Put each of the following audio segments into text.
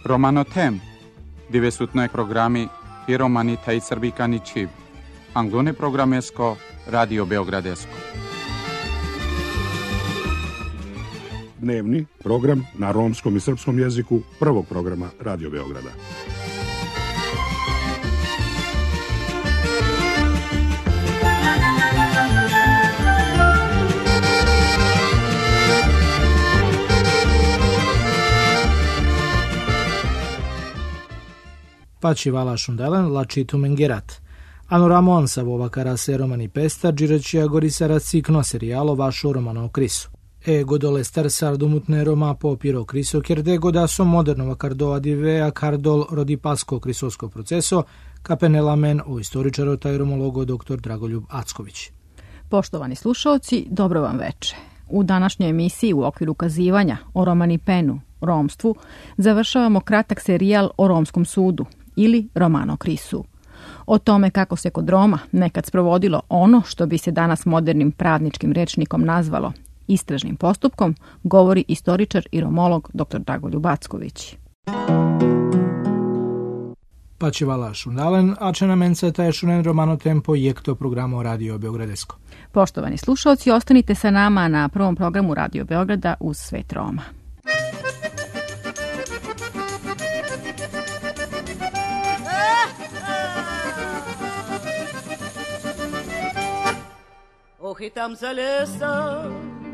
Romanotem, divesutnoj programi i romani taj srbikani čiv. Anglone programesko, Radio Beogradesko. Dnevni program na romskom i srpskom jeziku prvog programa Radio Beograda. Paci vala shundelen la citu mengerat. Ano Ramon sa vova karase romani pesta džirećija gorisara cikno serijalo vašo romano krisu. Godole star sardumutne roma po piro kriso kjerde godaso modernova kardoa divea kardol rodi pasko krisosko proceso kapenelamen o istoričaro taj romologo dr. Dragoljub Acković. Poštovani slušalci, dobro vam veče. U današnjoj emisiji u okviru ukazivanja o romanipenu, romstvu, završavamo kratak serijal o romskom sudu ili romano krisu. O tome kako se kod Roma nekad sprovodilo ono što bi se danas modernim pravničkim rečnikom nazvalo istražnim postupkom, govori istoričar i romolog dr. Dragoljub Acković. Paci vala shundalen, a će nam enceta je šunen romano tempo jekto programo Radio Beogradesko. Poštovani slušalci, ostanite sa nama na prvom programu Radio Beograda uz svet Roma. Ох, и там за лесом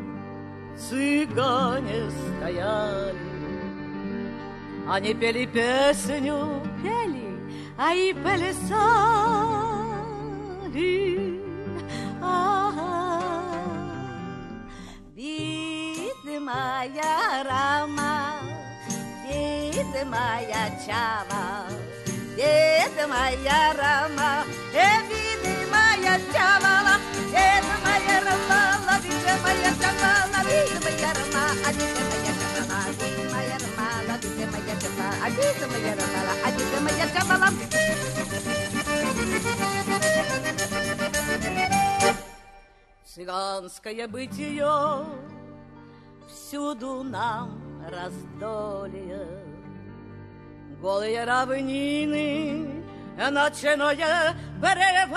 цыгане стояли, они пели песню, а и плясали. Видимая рама, видимая чава, видимая рама, видимая чава. Это моя рама, ловите моя чама, ловите моя рама, одите моя чама, одите моя рама, ловите моя чама, одите моя рама, одите моя чама. Цыганское бытие всюду нам раздолье, голые равнины, ночное бреволе.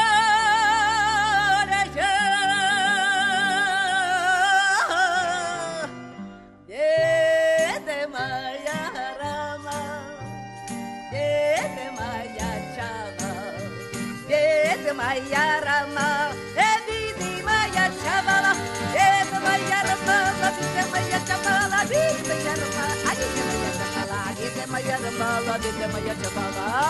Моя рама, видимая чавала, это моя рама, это моя чавала, видимая рама, это моя чавала, это моя рама, это моя чавала.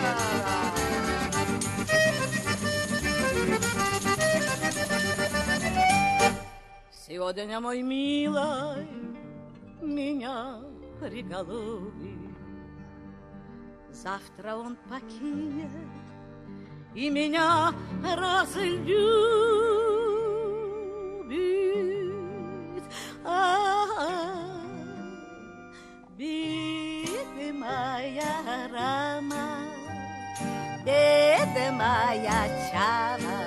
Сегодня мой милый меня приголубит, завтра он покинет и меня разлюбит. Видимая рама, видимая чава,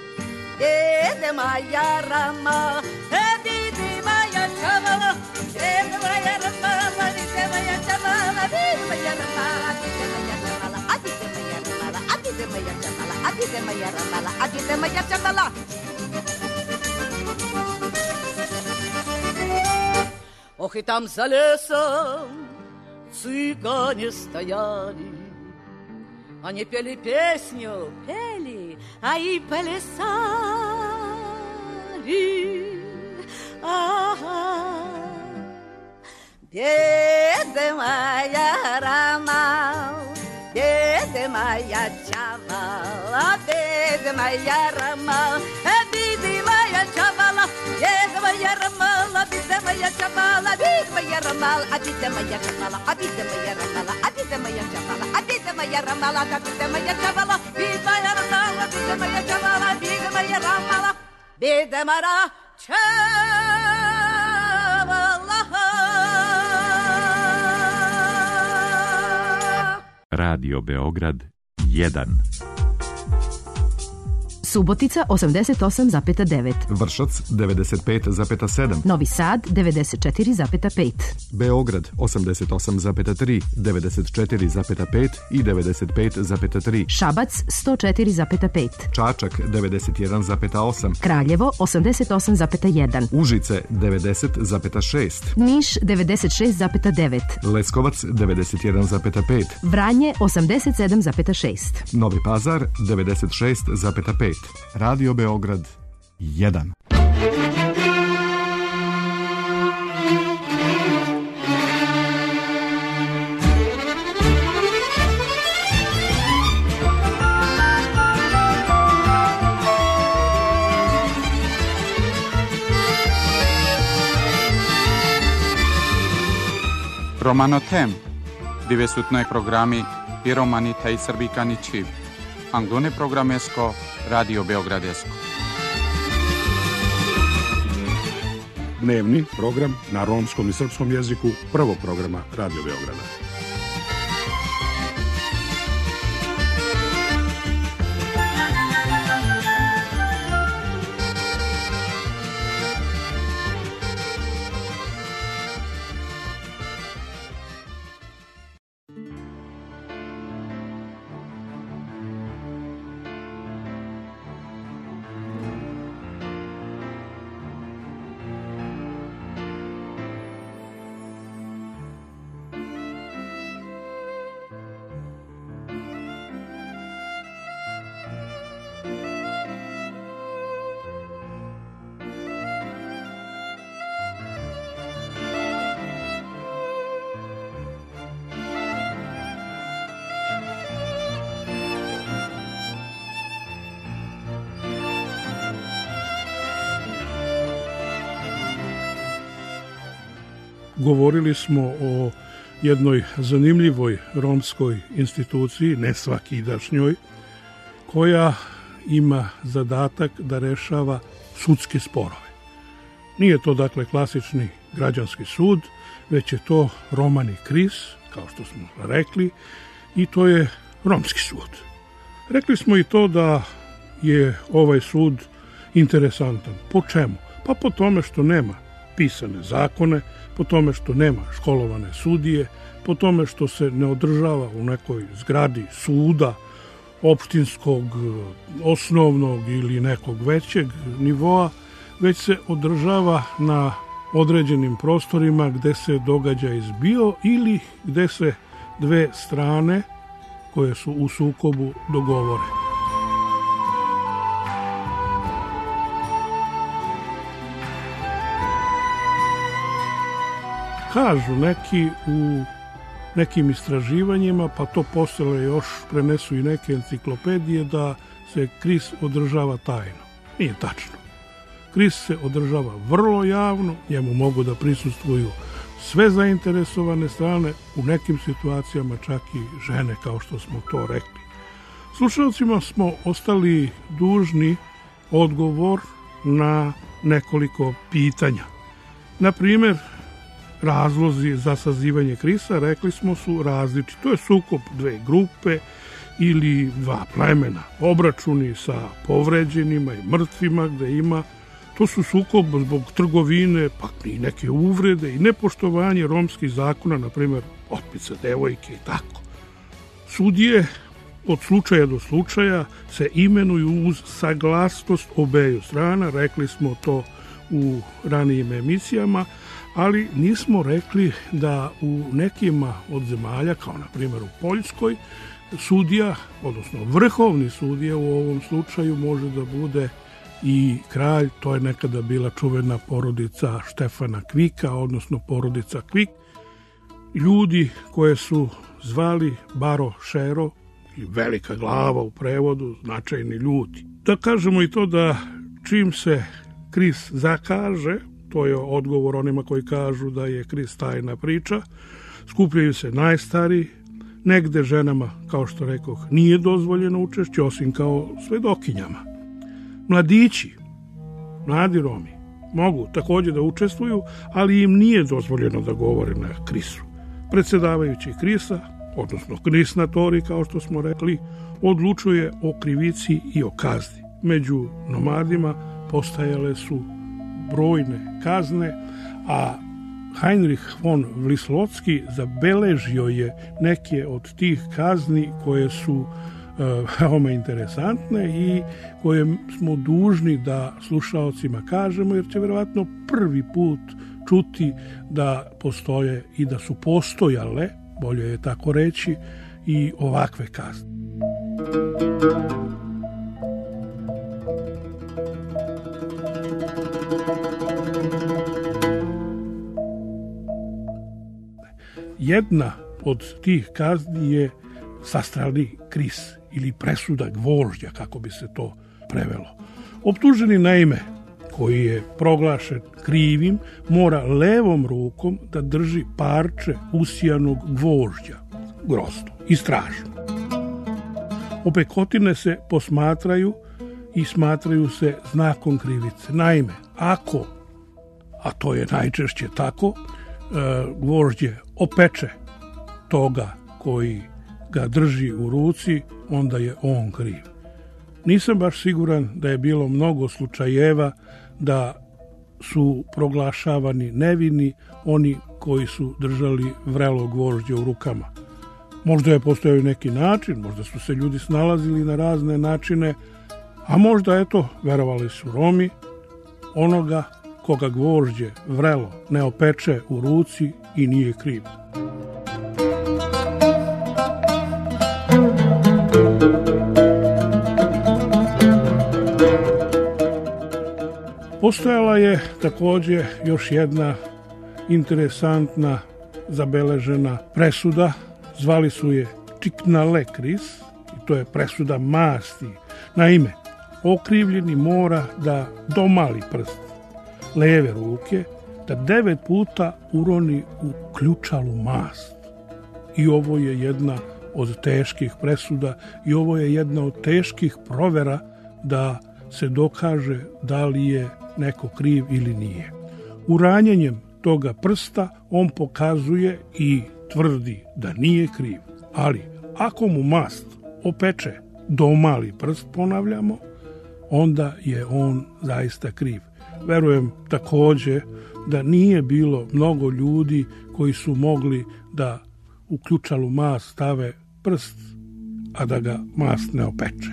видимая рама, видимая чава, видимая рама, видимая чава, видимая рама, видимая чава, видимая чава. Одите моя рамала, одите моя чамала. Ох, и там за лесом цыгане стояли, они пели песню, а и плясали. Беда моя рама, беда моя чавала, беда моя рама, беда моя чавала, беда моя рама, беда моя чавала, беда моя рама, беда моя чавала, беда моя рама, беда моя чавала, беда моя рама, беда моя чавала, беда моя рама, беда моя чавала, беда моя рама, беда моя Radio Beograd 1. Subotica 88,9, Vršac 95,7, Novi Sad 94,5, Beograd 88,3, 94,5 i 95,3, Šabac 104,5, Čačak 91,8, Kraljevo 88,1, Užice 90,6, Niš 96,9, Leskovac 91,5, Vranje 87,6. Novi Pazar 96,5, Radio Beograd 1. Romano Tem, dove sutno programi i romani taj srbikani čiv. Anglone programesko, Radio Beogradesko. Dnevni program na romskom i srpskom jeziku prvog programa Radio Beograda. Govorili smo o jednoj zanimljivoj romskoj instituciji, ne svakidašnjoj, koja ima zadatak da rešava sudske sporove. Nije to dakle klasični građanski sud, već je to Romani Kris, kao što smo rekli, i to je romski sud. Rekli smo i to da je ovaj sud interesantan. Po čemu? Pa po tome što nema pisane zakone, po tome što nema školovane sudije, po tome što se ne održava u nekoj zgradi suda, opštinskog, osnovnog ili nekog većeg nivoa, već se održava na određenim prostorima gde se događaj zbio ili gde se dve strane koje su u sukobu dogovore. Kažu neki u nekim istraživanjima, pa to posle još prenesu i neke enciklopedije, da se Kris održava tajno. Nije tačno. Kris se održava vrlo javno, njemu mogu da prisustvuju sve zainteresovane strane, u nekim situacijama čak i žene, kao što smo to rekli. Slušalcima smo ostali dužni odgovor na nekoliko pitanja. Na primjer, razlozi za sazivanje Krisa, rekli smo, su različiti. To je sukob dve grupe ili dva plemena, obračuni sa povređenima i mrtvima gde ima. To su sukob zbog trgovine, pa i neke uvrede i nepoštovanje romskih zakona, na primjer otmica devojke i tako. Sudije od slučaja do slučaja se imenuju uz saglasnost obeju strana, rekli smo to u ranijim emisijama, ali nismo rekli da u nekima od zemalja, kao na primjer u Poljskoj, sudija, odnosno vrhovni sudija u ovom slučaju može da bude i kralj. To je nekada bila čuvena porodica Štefana Kvika, odnosno porodica Kvik. Ljudi koje su zvali Baro Šero, i velika glava u prevodu, značajni ljudi. Da kažemo i to da čim se Kris zakaže, to je odgovor onima koji kažu da je Kris tajna priča, skupljaju se najstariji, negde ženama, kao što rekoh, nije dozvoljeno učešće, osim kao svedokinjama. Mladići, mladi Romi, mogu također da učestvuju, ali im nije dozvoljeno da govore na Krisu. Predsjedavajući Krisa, odnosno Krisnatori, kao što smo rekli, odlučuje o krivici i o kazni. među nomadima postajale su brojne kazne, a Heinrich von Wlislocki zabeležio je neke od tih kazni koje su veoma interesantne i koje smo dužni da slušaocima kažemo, jer će vjerovatno prvi put čuti da postoje i da su postojale, bolje je tako reći, i ovakve kazne. Jedna od tih kazni je sastralni kris ili presuda gvožđa, kako bi se to prevelo. Optuženi naime, koji je proglašen krivim, mora levom rukom da drži parče usijanog gvožđa, grozno i strašno. Opekotine se posmatraju i smatraju se znakom krivice. Naime, ako, a to je najčešće tako, gvožđe opeče toga koji ga drži u ruci, onda je on kriv. Nisam baš siguran da je bilo mnogo slučajeva da su proglašavani nevini oni koji su držali vrelo gvožđe u rukama. Možda je postojao neki način, možda su se ljudi snalazili na razne načine, a možda, eto, verovali su Romi, onoga koga gvožđe vrelo ne opeče u ruci i nije kriv. Postojala je također još jedna interesantna zabeležena presuda, zvali su je Čiknale kris, i to je presuda masti. Naime, okrivljeni mora da domali prst leve ruke, da 9 puta uroni u ključalu mast. I ovo je jedna od teških presuda i ovo je jedna od teških provera da se dokaže da li je neko kriv ili nije. Uranjenjem toga prsta on pokazuje i tvrdi da nije kriv. Ali ako mu mast opeče domali prst, ponavljamo, onda je on zaista kriv. Verujem također da nije bilo mnogo ljudi koji su mogli da u ključalu mast stave prst, a da ga mast ne opeče.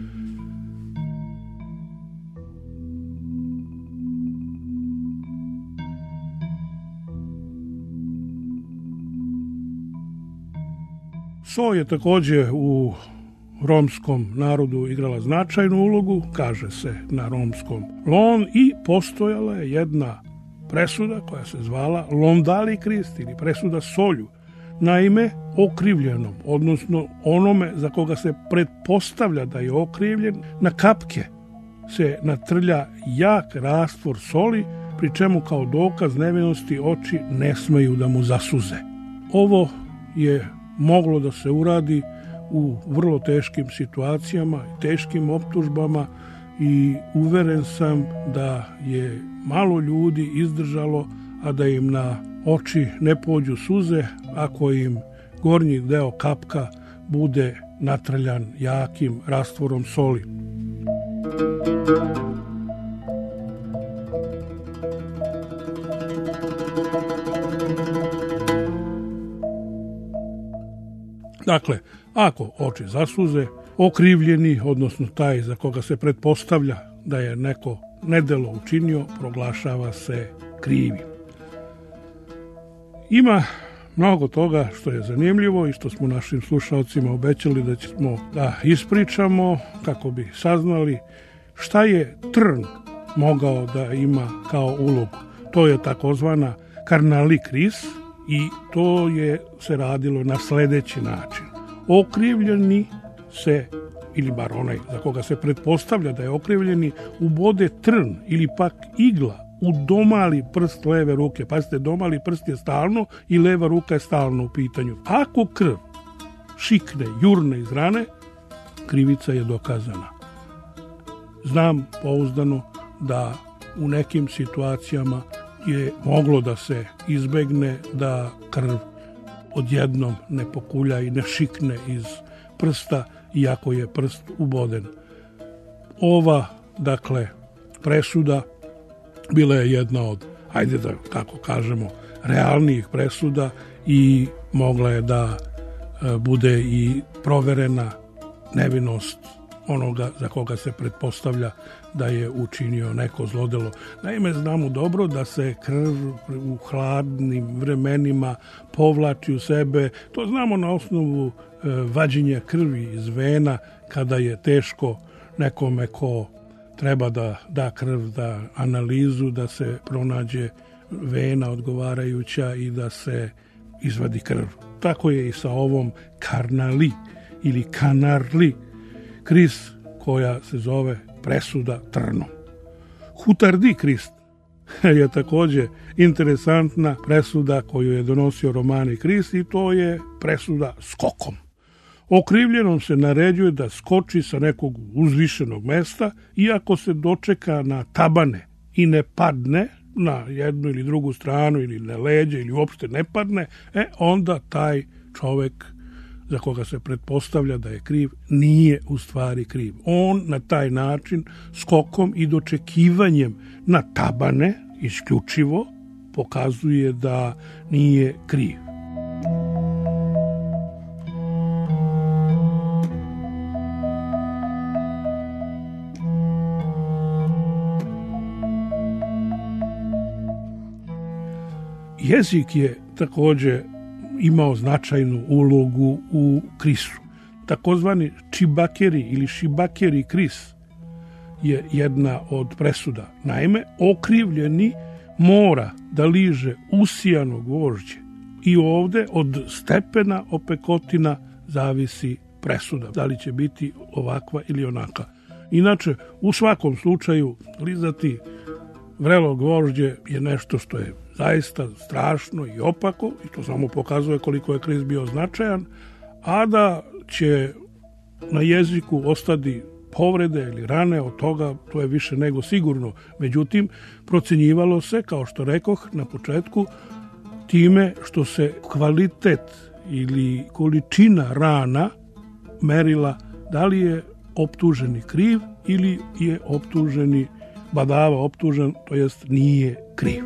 So je također u romskom narodu igrala značajnu ulogu, kaže se na romskom lon, i postojala je jedna presuda koja se zvala Londali krist ili presuda solju. Naime, okrivljenom, odnosno onome za koga se pretpostavlja da je okrivljen, na kapke se natrlja jak rastvor soli, pri čemu kao dokaz nevinosti oči ne smeju da mu zasuze. Ovo je moglo da se uradi u vrlo teškim situacijama, teškim optužbama, i uveren sam da je malo ljudi izdržalo, a da im na oči ne pođu suze ako im gornji deo kapka bude natrljan jakim rastvorom soli. Dakle, ako oči zasuze, okrivljeni, odnosno taj za koga se pretpostavlja da je neko nedelo učinio, proglašava se krivim. Ima mnogo toga što je zanimljivo i što smo našim slušalcima obećali da ćemo da ispričamo kako bi saznali šta je trn mogao da ima kao ulogu. To je takozvana karnali kris i to je se radilo na sledeći način. Okrivljeni se, ili bar onaj za koga se pretpostavlja da je okrivljeni, ubode trn ili pak igla u domali prst leve ruke. Pazite, domali prst je stalno i leva ruka je stalno u pitanju. Ako krv šikne, jurne iz rane, krivica je dokazana. Znam pouzdano da u nekim situacijama je moglo da se izbegne da krv odjednom ne pokulja i ne šikne iz prsta, iako je prst uboden. ova, dakle, presuda bila je jedna od, ajde da kako kažemo, realnijih presuda i mogla je da bude i proverena nevinost onoga za koga se pretpostavlja da je učinio neko zlodelo. Naime, znamo dobro da se krv u hladnim vremenima povlači u sebe. To znamo na osnovu vađenja krvi iz vena kada je teško nekome ko treba da da krv, da analizu, da se pronađe vena odgovarajuća i da se izvadi krv. Tako je i sa ovom Karnali ili Kanarli Kris koja se zove presuda trnom. Hutardi Krist je takođe interesantna presuda koju je donosio Romani Krist i to je presuda skokom. Okrivljenom se naređuje da skoči sa nekog uzvišenog mesta, iako se dočeka na tabane i ne padne na jednu ili drugu stranu ili na leđe ili uopšte ne padne, onda taj čovek za koga se pretpostavlja da je kriv, nije u stvari kriv. On na taj način, skokom i dočekivanjem na tabane, isključivo, pokazuje da nije kriv. Jezik je takođe imao značajnu ulogu u Krisu. Takozvani čibakeri ili šibakeri Kris je jedna od presuda. Naime, okrivljeni mora da liže usijano gvožđe i ovde od stepena opekotina zavisi presuda. Da li će biti ovakva ili onaka. Inače, u svakom slučaju, lizati vrelo gvožđe je nešto što je zaista strašno i opako i to samo pokazuje koliko je Krist bio značajan, a da će na jeziku ostati povrede ili rane od toga, to je više nego sigurno. Međutim, procenjivalo se, kao što rekoh na početku, time što se kvalitet ili količina rana merila da li je optuženi kriv ili je optuženi badava optužen, to jest nije kriv.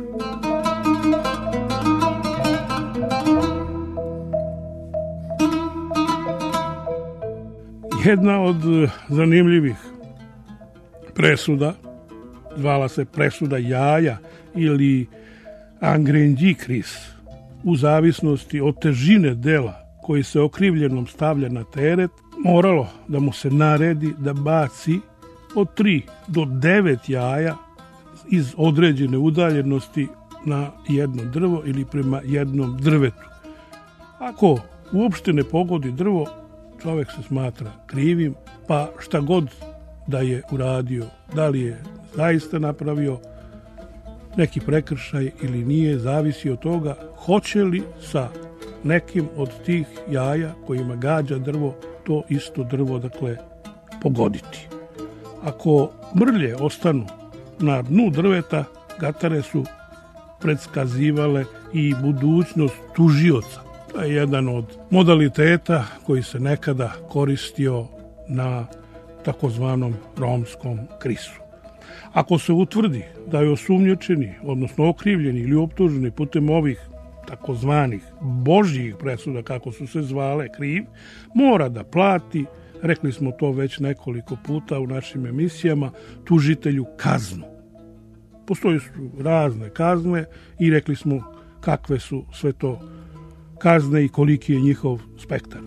Jedna od zanimljivih presuda, zvala se presuda jaja ili Angrenji Kris, u zavisnosti od težine dela koji se okrivljenom stavlja na teret, moralo da mu se naredi da baci od 3 do 9 jaja iz određene udaljenosti na jedno drvo ili prema jednom drvetu. Ako uopšte ne pogodi drvo, čovjek se smatra krivim, pa šta god da je uradio, da li je zaista napravio neki prekršaj ili nije, zavisi od toga hoće li sa nekim od tih jaja kojima gađa drvo to isto drvo, dakle, pogoditi. Ako mrlje ostanu na dnu drveta, gatare su predskazivale i budućnost tužioca. To je jedan od modaliteta koji se nekada koristio na takozvanom romskom Krisu. Ako se utvrdi da je osumnjičeni, odnosno okrivljeni ili optuženi putem ovih takozvanih božjih presuda, kako su se zvale, kriv, mora da plati, rekli smo to već nekoliko puta u našim emisijama, tužitelju kaznu. Postoje razne kazne i rekli smo kakve su sve to kazne i koliki je njihov spektar.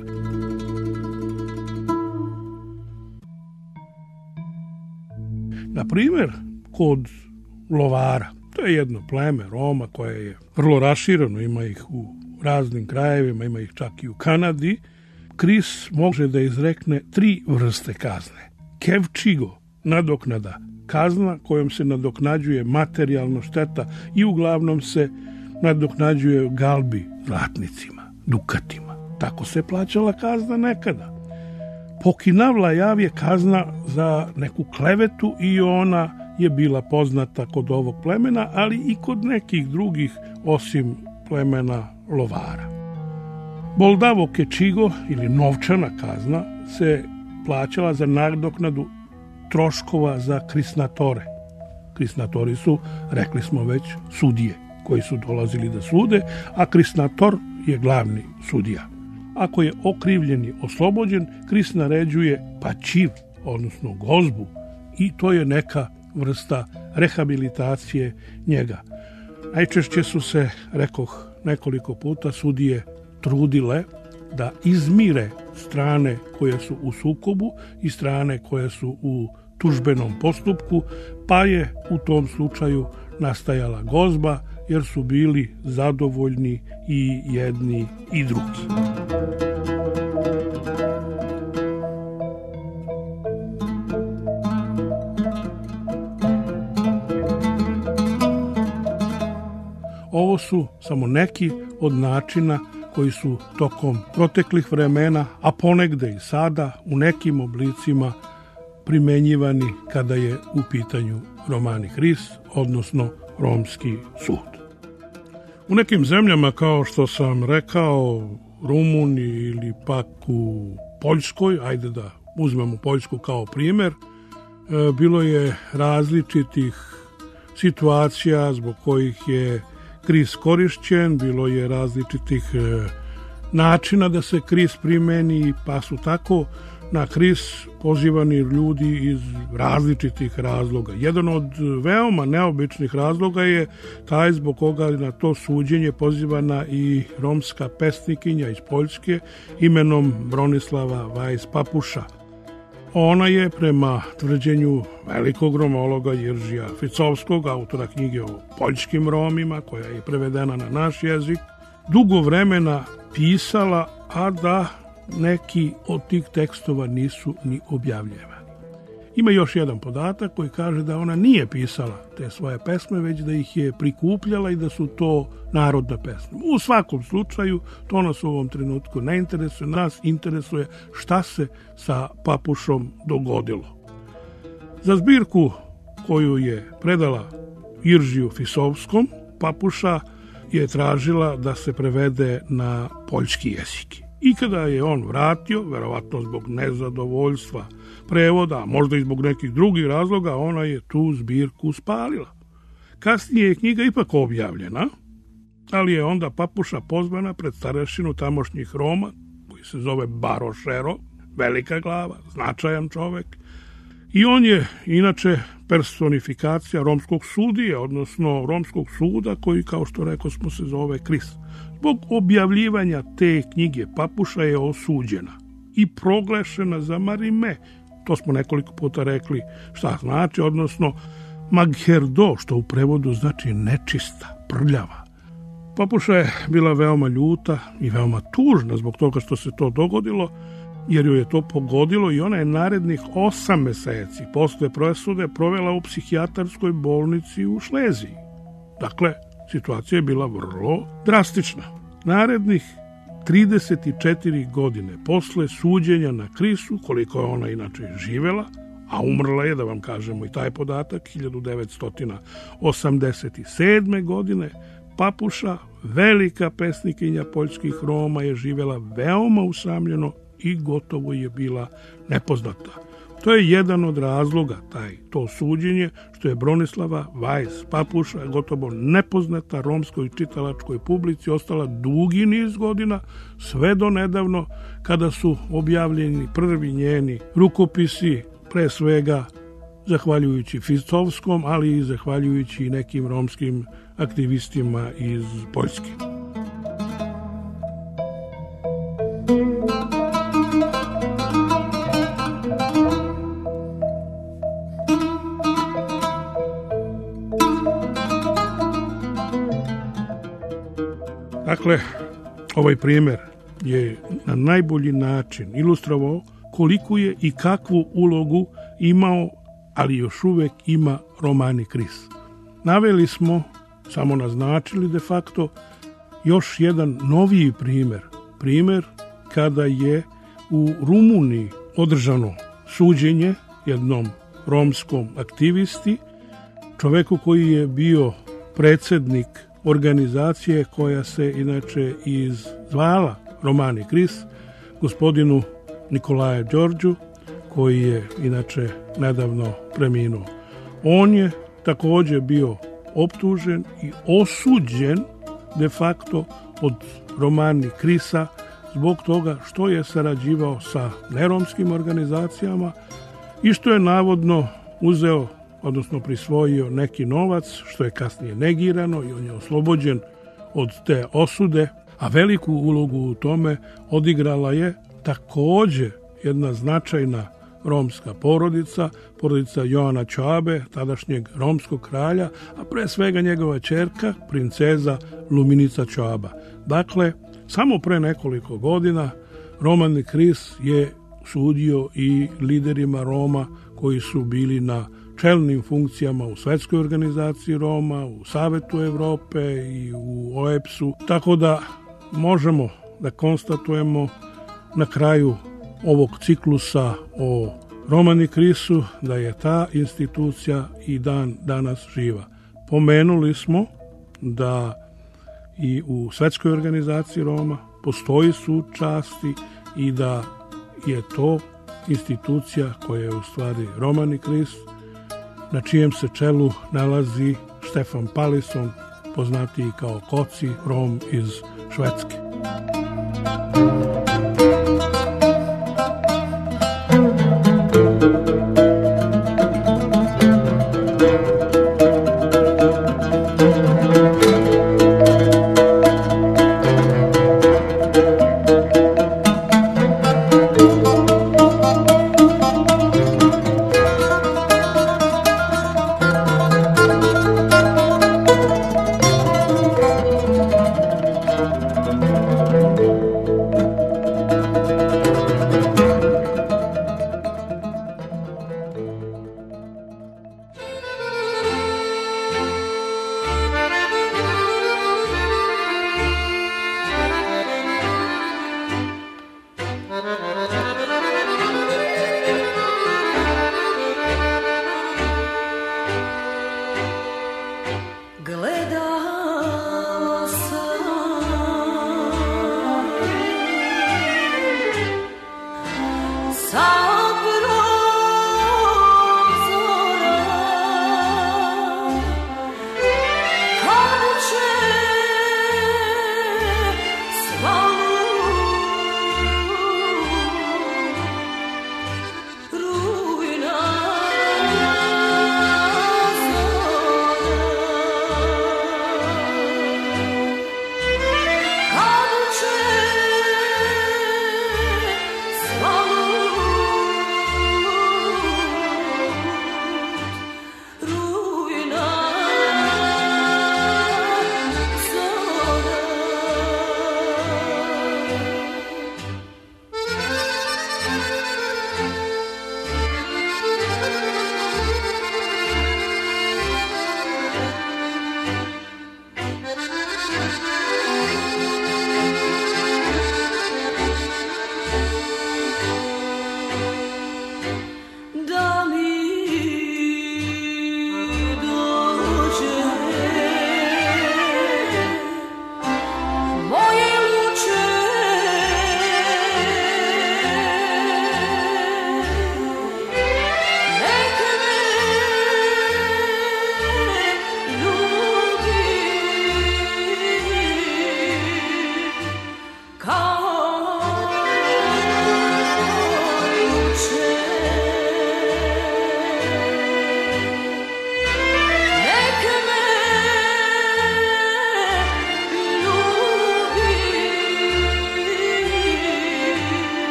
Na primjer, kod lovara, to je jedno pleme Roma koje je vrlo rašireno, ima ih u raznim krajevima, ima ih čak i u Kanadi, Kris može da izrekne 3 vrste kazne. Kevčigo, nadoknada, kazna kojom se nadoknađuje materijalna šteta i uglavnom se nadoknađuje galbi, zlatnicima, dukatima. Tako se plaćala kazna nekada. Pokinavla jav je kazna za neku klevetu i ona je bila poznata kod ovog plemena, ali i kod nekih drugih osim plemena lovara. Boldavo kečigo ili novčana kazna se plaćala za nadoknadu troškova za krisnatore. Krisnatori su, rekli smo već, sudije koji su dolazili da sude, a krisnator je glavni sudija. Ako je okrivljeni oslobođen, kris naređuje pačiv, odnosno gozbu, i to je neka vrsta rehabilitacije njega. Najčešće su se, rekoh nekoliko puta, sudije trudile da izmire strane koje su u sukobu i strane koje su u tužbenom postupku, pa je u tom slučaju nastajala gozba, jer su bili zadovoljni i jedni i drugi. Ovo su samo neki od načina koji su tokom proteklih vremena, a ponegde i sada, u nekim oblicima primenjivani kada je u pitanju romani kris, odnosno romski sud. U nekim zemljama, kao što sam rekao, Rumuniji ili pak u Poljskoj, ajde da uzmemo Poljsku kao primer, bilo je različitih situacija zbog kojih je kris korišćen, bilo je različitih načina da se kris primeni, pa su tako na kris pozivani ljudi iz različitih razloga. Jedan od veoma neobičnih razloga je taj zbog koga na to suđenje pozivana i romska pesnikinja iz Poljske imenom Bronislava Vajs-Papuša. Ona je, prema tvrđenju velikog romologa Jiržija Ficovskog, autora knjige o poljskim Romima, koja je prevedena na naš jezik, dugo vremena pisala, a da neki od tih tekstova nisu ni objavljivani. Ima još jedan podatak koji kaže da ona nije pisala te svoje pesme, već da ih je prikupljala i da su to narodna pesma. U svakom slučaju, to nas u ovom trenutku ne interesuje, nas interesuje šta se sa Papušom dogodilo. Za zbirku koju je predala Jiržiju Fisovskom, Papuša je tražila da se prevede na poljski jezik. I kada je on vratio, verovatno zbog nezadovoljstva prevoda, a možda i zbog nekih drugih razloga, ona je tu zbirku spalila. Kasnije je knjiga ipak objavljena, ali je onda Papuša pozvana pred starešinu tamošnjih Roma, koji se zove Barošero, velika glava, značajan čovek, i on je inače personifikacija romskog sudije, odnosno romskog suda, koji, kao što rekao smo, se zove Kris. Zbog objavljivanja te knjige Papuša je osuđena i proglašena za marime. To smo nekoliko puta rekli šta znači, odnosno magherdo, što u prevodu znači nečista, prljava. Papuša je bila veoma ljuta i veoma tužna zbog toga što se to dogodilo, jer joj je to pogodilo i ona je narednih 8 meseci posle presude provela u psihijatarskoj bolnici u Šleziji. Dakle, situacija je bila vrlo drastična. Narednih 34 godine posle suđenja na Krisu, koliko je ona inače živela, a umrla je, da vam kažemo i taj podatak, 1987. godine, Papuša, velika pesnikinja poljskih Roma, je živela veoma usamljeno i gotovo je bila nepoznata. To je jedan od razloga, to suđenje, što je Bronislava Vajs-Papuša, gotovo nepoznata romskoj čitalačkoj publici, ostala dugi niz godina, sve do nedavno, kada su objavljeni prvi njeni rukopisi, pre svega zahvaljujući Ficovskom, ali i zahvaljujući nekim romskim aktivistima iz Poljske. Dakle, ovaj primjer je na najbolji način ilustrovao koliko je i kakvu ulogu imao, ali još uvek ima romani Kris. Naveli smo, samo naznačili de facto, još jedan noviji primer kada je u Rumuniji održano suđenje jednom romskom aktivisti, čoveku koji je bio predsednik organizacije koja se inače zvala Romani Kris, gospodinu Nikolaje Đorđu, koji je inače nedavno preminuo. On je također bio optužen i osuđen de facto od Romani Krisa zbog toga što je sarađivao sa neromskim organizacijama i što je navodno uzeo, odnosno prisvojio neki novac, što je kasnije negirano i on je oslobođen od te osude, a veliku ulogu u tome odigrala je također jedna značajna romska porodica Joana Čoabe, tadašnjeg romskog kralja, a pre svega njegova ćerka, princeza Luminica Čoaba. Dakle, samo pre nekoliko godina Romani Kris je sudio i liderima Roma koji su bili na čelnim funkcijama u Svetskoj organizaciji Roma, u Savetu Evrope i u OEPS-u. Tako da možemo da konstatujemo na kraju ovog ciklusa o Romani Krisu da je ta institucija i dan danas živa. Pomenuli smo da i u Svetskoj organizaciji Roma postoji sud časti i da je to institucija koja je u stvari Romani Kris, na čijem se čelu nalazi Štefan Palison, poznatiji kao Koci, Rom iz Švedske.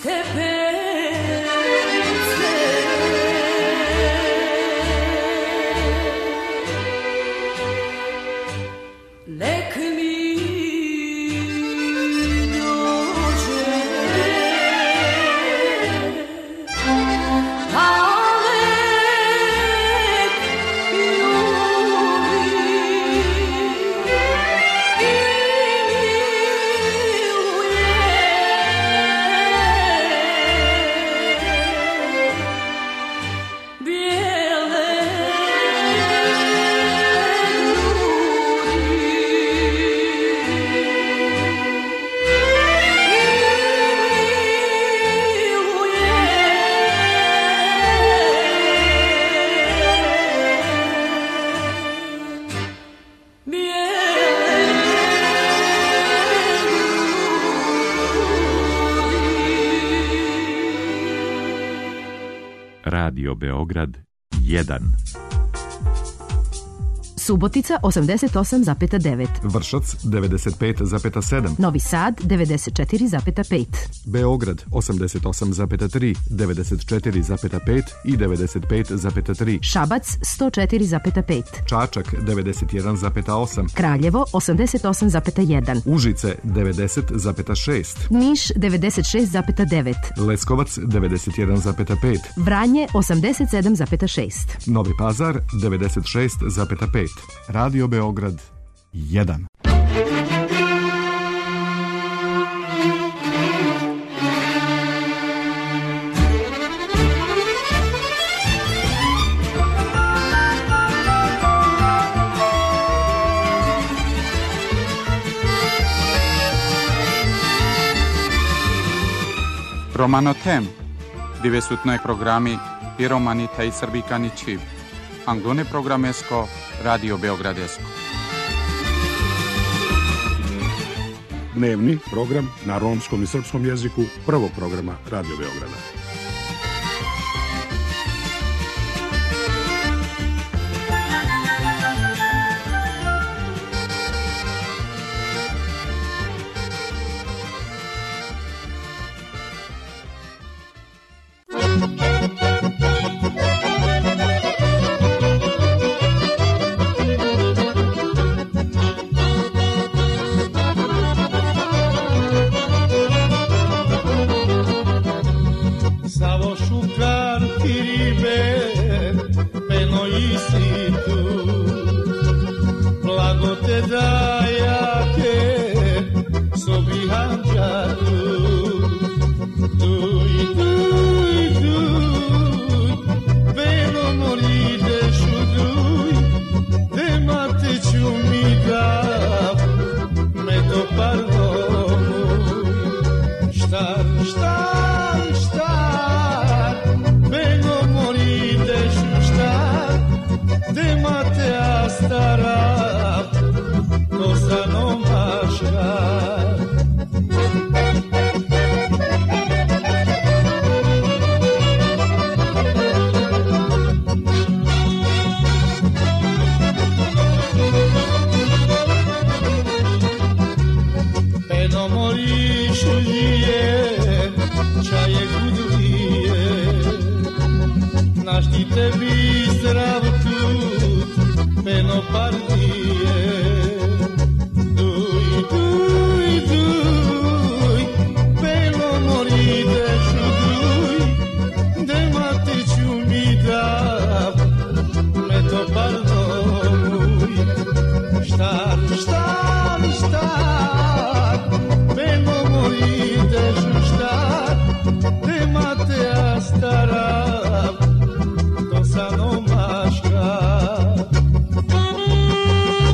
Radio Beograd 1. Subotica 88,9. Vršac 95,7. Novi Sad 94,5. Beograd 88,3, 94,5 i 95,3. Šabac 104,5. Čačak 91,8. Kraljevo 88,1. Užice 90,6. Niš 96,9. Leskovac 91,5. Vranje 87,6. Novi Pazar 96,5. Radio Beograd 1. Romano Tem, divesutnoj programi Piromanita i Srbikani Čib. Anglone programesko, Radio Beogradesko. Dnevni program na romskom i srpskom jeziku prvog programa Radio Beograda. Stara, to sa não machucar.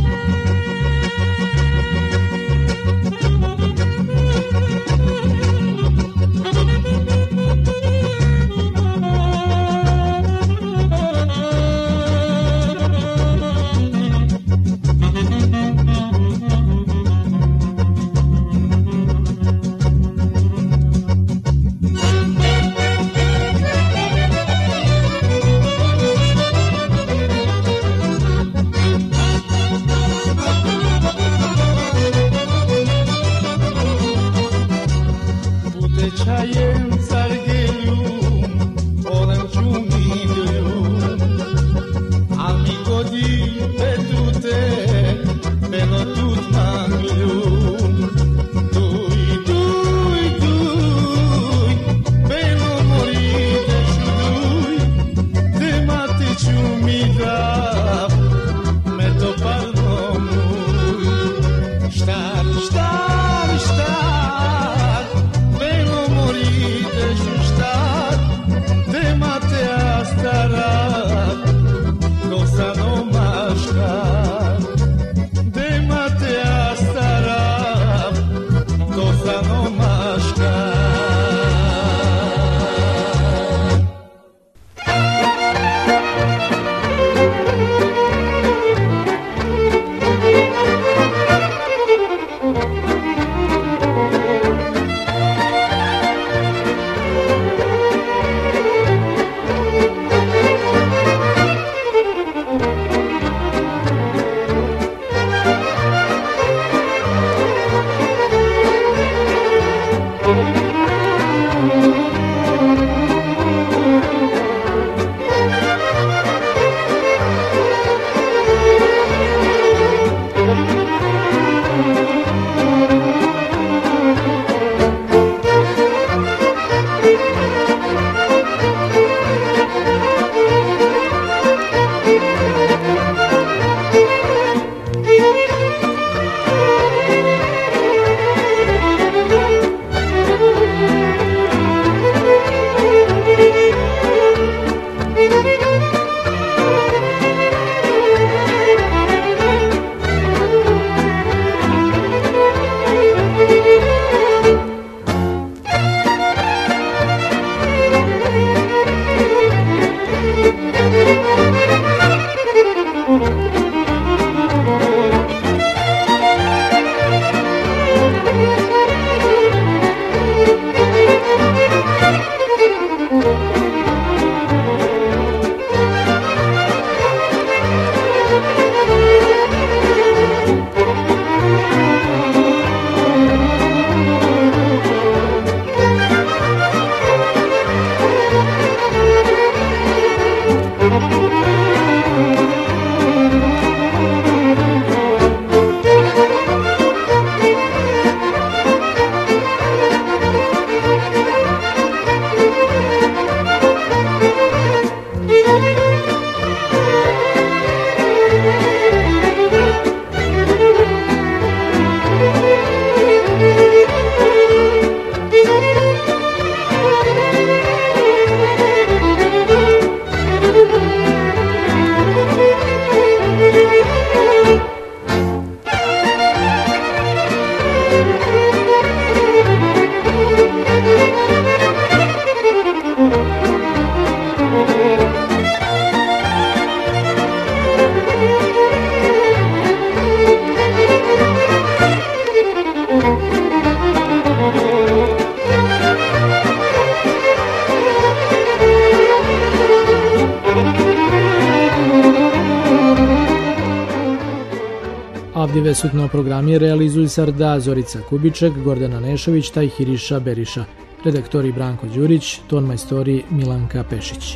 Avdive sutno programi realizuju Sarda Zorica Kubiček, Gordana Nešović taj Hiriša Beriša. Redaktori Branko Đurić, ton majstori Milanka Pešić.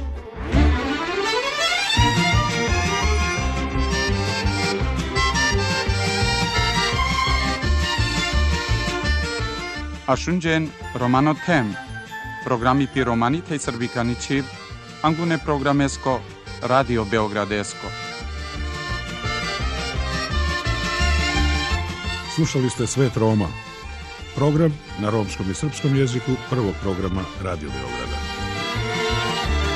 Ashunjen Romano Tem, programi piromani tej srbikani čiv, angune programesko, Radio Beogradesko. Slušali ste Svet Roma, program na romskom i srpskom jeziku prvog programa Radio Beograda.